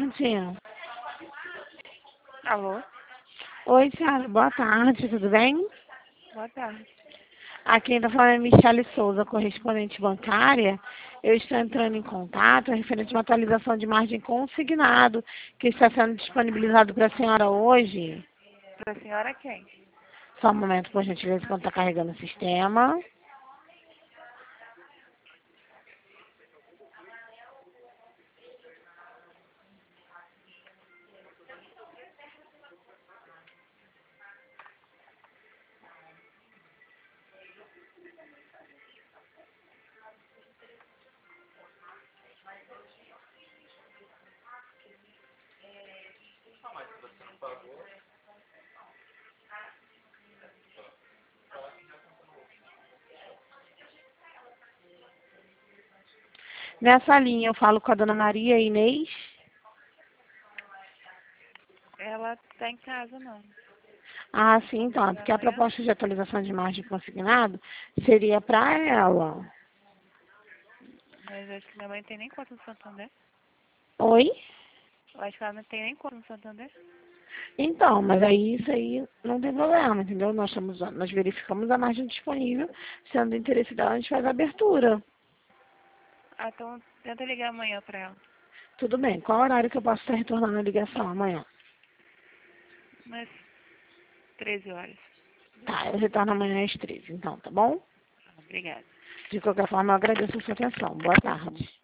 tarde. Alô? Oi, senhora, boa tarde, tudo bem? Boa tarde. Aqui ainda falando é Michele Souza, correspondente bancária. Eu estou entrando em contato referente a uma atualização de margem consignado que está sendo disponibilizado para a senhora hoje. Para a senhora quem? Só um momento, por gentileza, quando está carregando o sistema. Nessa linha eu falo com a dona Maria Inês. Ela está em casa, não. Ah, sim, então, é porque a Amanhã? proposta de atualização de margem consignado seria para ela. Mas acho que minha mãe não tem nem conta no Santander. Oi? Eu acho que ela não tem nem conta no Santander. Então, mas aí isso aí não tem problema, entendeu? Nós verificamos a margem disponível, sendo do interesse dela, a gente faz a abertura. Ah, então tenta ligar amanhã para ela. Tudo bem, qual horário que eu posso estar retornando a ligação amanhã? Umas 13 horas. Tá, eu retorno amanhã às 13, então, tá bom? Ah, obrigada. De qualquer forma, eu agradeço a sua atenção. Boa tarde.